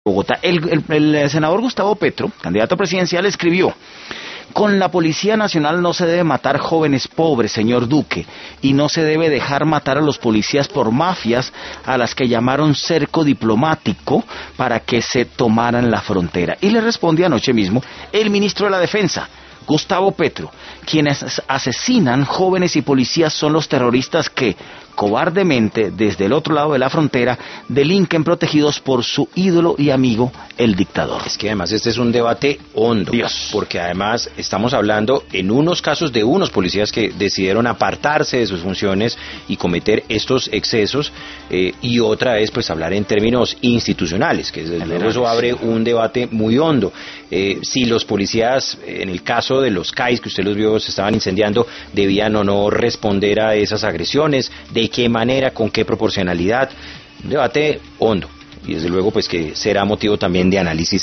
Bogotá. El senador Gustavo Petro, candidato presidencial, escribió: con la Policía Nacional no se debe matar jóvenes pobres, señor Duque, y no se debe dejar matar a los policías por mafias a las que llamaron cerco diplomático para que se tomaran la frontera. Y le responde anoche mismo el ministro de la Defensa, Gustavo Petro: quienes asesinan jóvenes y policías son los terroristas que, cobardemente, desde el otro lado de la frontera, delinquen protegidos por su ídolo y amigo, el dictador. Es que además este es un debate hondo, porque además estamos hablando en unos casos de unos policías que decidieron apartarse de sus funciones y cometer estos excesos, y otra es pues hablar en términos institucionales, que desde luego eso abre un debate muy hondo. Si los policías, en el caso de los CAIs que usted los vio, se estaban incendiando, debían o no responder a esas agresiones, de qué manera, con qué proporcionalidad. Un debate hondo y desde luego pues que será motivo también de análisis